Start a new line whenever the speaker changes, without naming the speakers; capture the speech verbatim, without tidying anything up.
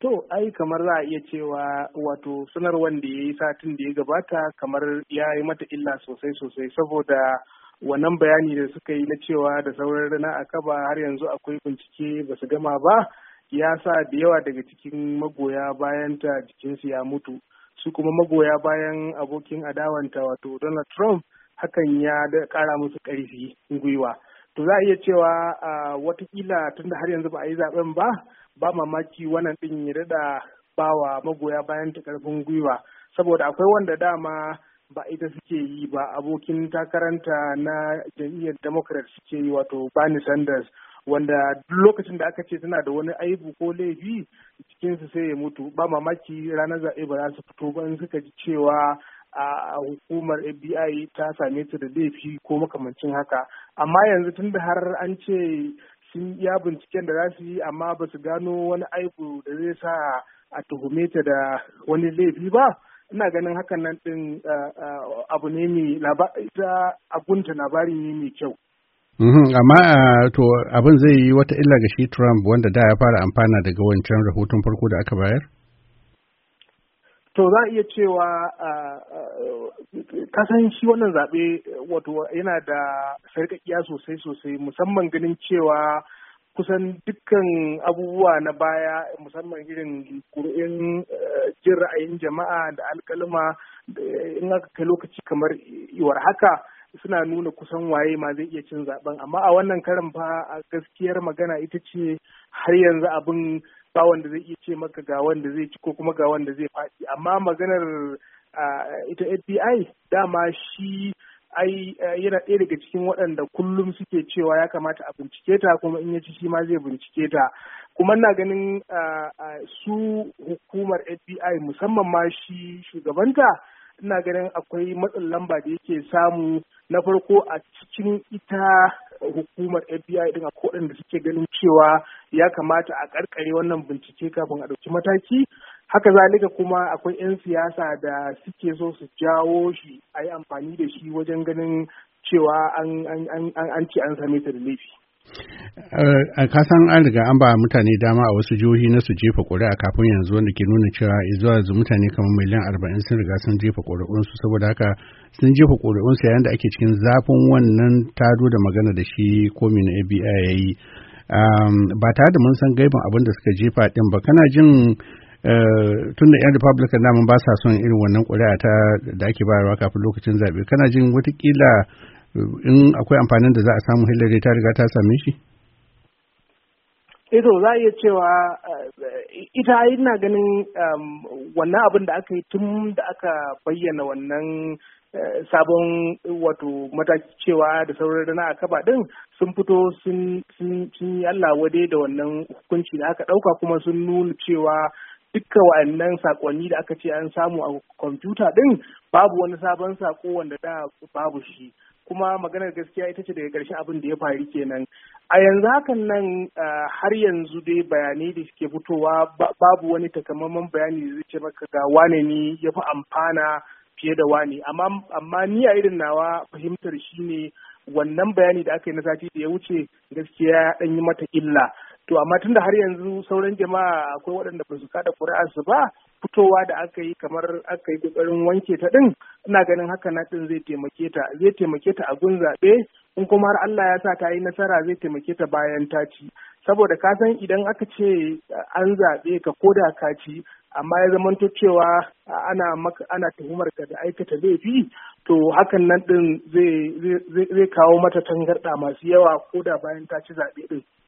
To, ai kamar za a iya cewa wato sanarwar da ya yi satin da ya gabata kamar ya yi mata illa sosai sosai saboda wannan bayani da suka yi na cewa da sauran rana a kaba har yanzu akwai bincike ba su gama ba ya sa da yawa daga cikin magoya bayan ta jikinsu ya mutu su kuma magoya bayan abokin adawanta wato Donald Trump hakan ya da kara musu ƙarfi gwiwa. To za a iya cewa a watakila tunda har yanzu ba a yi zaben ba ba mamaki wannan din ya daɗa bawa magoya bayan ta karfin gwiwa saboda akwai wanda dama ba ita suke yi ba abokin takaranta na jam'iyyar Democrat suke yi wato Bernie Sanders wanda duk lokacin da aka ce tana da wani aibu ko laifi cikinsu sai ya mutu ba mamaki ranar zaɓe ba za su fito ba in suka ji cewa a hukumar F B I ta same ta da laifi ko makamancin haka amma yanzu tunda har an ce sun iya binciken da za su yi amma ba su gano wani aibu da zai sa a tuhume ta da wani laifi ba ina ganin hakan nan din abu ne mai ita abunta labari ne mai kyau.
amma to abin zai yi wata illa ga shi Trump wanda da ya fara amfana daga wancan rahoton farko da aka bayar?
To za a iya cewa kasan shi wannan zaɓe wato yana da sarƙaƙiya sosai sosai musamman ganin cewa kusan dukkan abubuwa na baya musamman irin ƙuri'in jin ra'ayin jama'a da alƙalma in aka kai lokaci kamar iwar haka suna nuna kusan waye ma zai iya cin zaben amma a wannan karin fa a gaskiyar magana ita ce har yanzu abin ba wanda zai iya ce maka ga wanda zai ci ko kuma ga wanda zai faɗi amma maganar ita F B I dama shi ai yana ɗaya daga cikin waɗanda kullum suke cewa ya kamata a bincike ta kuma in ya ci shi ma zai bincike ta kuma na ganin su hukumar F B I musamman ma shi shugabanta ina ganin akwai matsin lamba da yake samu na farko a cikin ita hukumar F B I din a kodin da suke ganin cewa ya kamata a karkare wannan bincike kafin a ɗauki mataki haka zalika kuma akwai 'yan siyasa da suke so su jawo shi a yi amfani da shi wajen ganin cewa an ce an same ta da laifi.
a kasan an riga an ba mutane dama a wasu jihohi na su jefa ƙuri'a kafin yanzu wanda ke nuna cewa zuwa yanzu mutane kamar miliyan arba'in sun riga sun jefa ƙuri'unsu saboda haka sun jefa ƙuri'unsu yayin da ake cikin zafin wannan tado da magana da shi komi na F B I ya yi ba tare da mun san gaibin abin da suka jefa din ba kana jin tun da 'yan Republican namun ba sa son irin wannan ƙuri'a ta da ake bayarwa kafin lokacin zaɓe kana jin watakila in akwai amfanin da za a samu Hillary ta riga ta same shi?
Eto za a iya cewa ita ina ganin wannan abin da aka yi tun da aka bayyana wannan sabon wato mataki cewa da sauran rana a kaba din sun fito sun yi Allah wade da wannan hukunci da aka ɗauka kuma sun nuna cewa dukka wa'annan sakonni da aka ce an samu a kwamfuta din babu wani sabon sako wanda da babu shi kuma maganar gaskiya ita ce daga ƙarshen abin da ya faru kenan a yanzu hakan nan har yanzu dai bayanai da suke fitowa babu wani takamaiman bayani da zai ce maka ga wane ne ya fi amfana fiye da wane amma ni a irin nawa fahimtar shi ne wannan bayani da aka yi na sati da ya wuce gaskiya ya ɗan yi mata illa to amma tunda har yanzu sauran jama'a akwai waɗanda ba su kada ƙuri'arsu ba fitowa da aka yi kamar aka yi ƙoƙarin wanke ta ɗin ina ganin haka na ɗin zai taimake ta zai taimake ta a gun zaɓe in kuma har Allah ya sa ta yi nasara zai taimake ta bayan ta ci saboda ka san idan aka ce an zaɓe ka koda ka ci amma ya zamanto cewa ana maka ana tuhumar ka da aikata laifi to hakan nan ɗin zai zai kawo mata tangarɗa masu yawa koda bayan ta ci zaɓe ɗin.